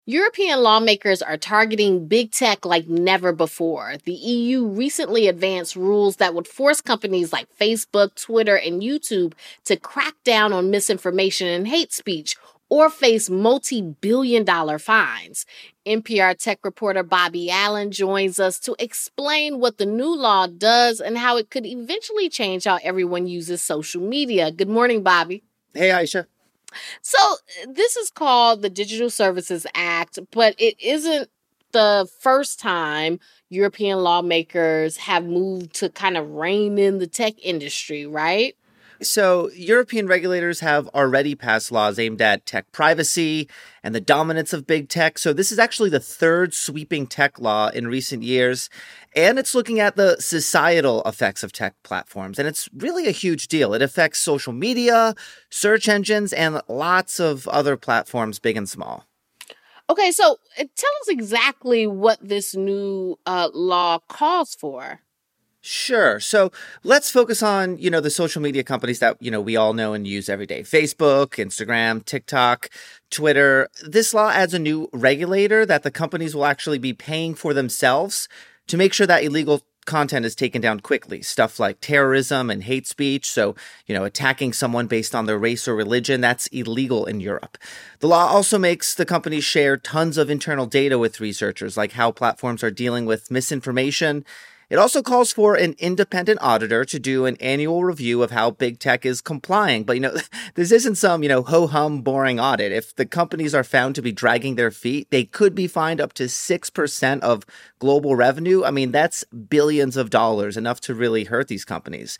European lawmakers are targeting big tech like never before. The EU recently advanced rules that would force companies like Facebook, Twitter, and YouTube to crack down on misinformation and hate speech or face multi-billion-dollar fines. NPR tech reporter Bobby Allen joins us to explain what the new law does and how it could eventually change how everyone uses social media. Good morning, Bobby. Hey, Aisha. So this is called the Digital Services Act, but it isn't the first time European lawmakers have moved to kind of rein in the tech industry, right? So, European regulators have already passed laws aimed at tech privacy and the dominance of big tech. So, this is actually the third sweeping tech law in recent years. And it's looking at the societal effects of tech platforms. And it's really a huge deal. It affects social media, search engines, and lots of other platforms, big and small. Okay, so tell us exactly what this new law calls for. Sure. So let's focus on, the social media companies that, we all know and use every day. Facebook, Instagram, TikTok, Twitter. This law adds a new regulator that the companies will actually be paying for themselves to make sure that illegal content is taken down quickly. Stuff like terrorism and hate speech. So, attacking someone based on their race or religion, that's illegal in Europe. The law also makes the companies share tons of internal data with researchers, like how platforms are dealing with misinformation. It also calls for an independent auditor to do an annual review of how big tech is complying. But, this isn't some, ho-hum boring audit. If the companies are found to be dragging their feet, they could be fined up to 6% of global revenue. I mean, that's billions of dollars, enough to really hurt these companies.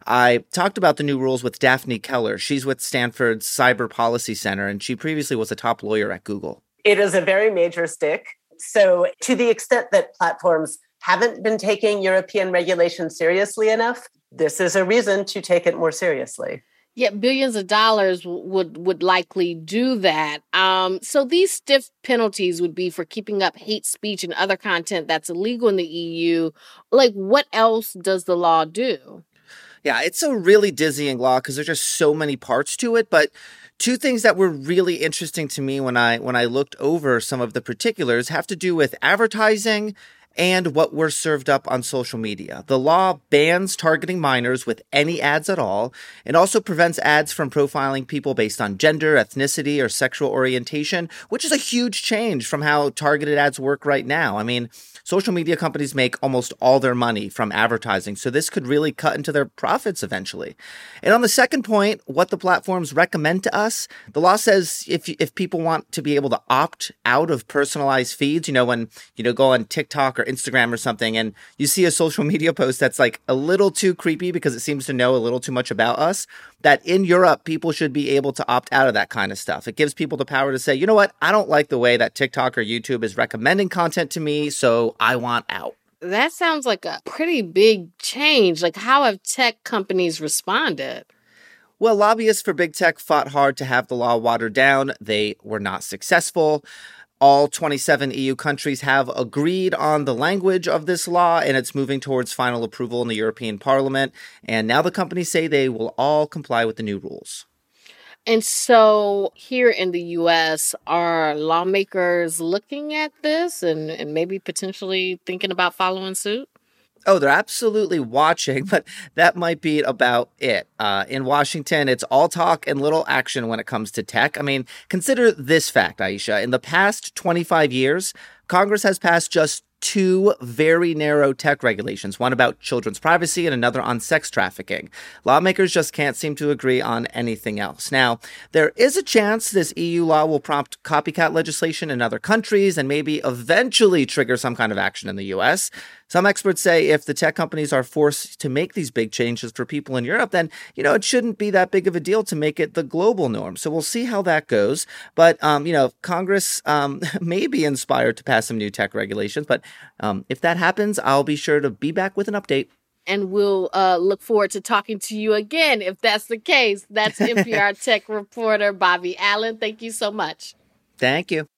I talked about the new rules with Daphne Keller. She's with Stanford's Cyber Policy Center, and she previously was a top lawyer at Google. It is a very major stick. So to the extent that platforms haven't been taking European regulation seriously enough, this is a reason to take it more seriously. Yeah, billions of dollars would likely do that. So these stiff penalties would be for keeping up hate speech and other content that's illegal in the EU. Like, what else does the law do? Yeah, it's a really dizzying law because there's just so many parts to it. But two things that were really interesting to me when I looked over some of the particulars have to do with advertising and what were served up on social media. The law bans targeting minors with any ads at all, and also prevents ads from profiling people based on gender, ethnicity, or sexual orientation, which is a huge change from how targeted ads work right now. I mean, social media companies make almost all their money from advertising, so this could really cut into their profits eventually. And on the second point, what the platforms recommend to us, the law says if people want to be able to opt out of personalized feeds, when go on TikTok or Instagram or something, and you see a social media post that's like a little too creepy because it seems to know a little too much about us, that in Europe, people should be able to opt out of that kind of stuff. It gives people the power to say, you know what, I don't like the way that TikTok or YouTube is recommending content to me, so I want out. That sounds like a pretty big change. Like, how have tech companies responded? Well, lobbyists for big tech fought hard to have the law watered down. They were not successful. All 27 EU countries have agreed on the language of this law, and it's moving towards final approval in the European Parliament. And now the companies say they will all comply with the new rules. And so here in the U.S., are lawmakers looking at this and maybe potentially thinking about following suit? Oh, they're absolutely watching, but that might be about it. In Washington, it's all talk and little action when it comes to tech. I mean, consider this fact, Aisha. In the past 25 years, Congress has passed just two very narrow tech regulations, one about children's privacy and another on sex trafficking. Lawmakers just can't seem to agree on anything else. Now, there is a chance this EU law will prompt copycat legislation in other countries and maybe eventually trigger some kind of action in the US. Some experts say if the tech companies are forced to make these big changes for people in Europe, then, it shouldn't be that big of a deal to make it the global norm. So we'll see how that goes. But, Congress may be inspired to pass some new tech regulations. But if that happens, I'll be sure to be back with an update. And we'll look forward to talking to you again if that's the case. That's NPR tech reporter Bobby Allen. Thank you so much. Thank you.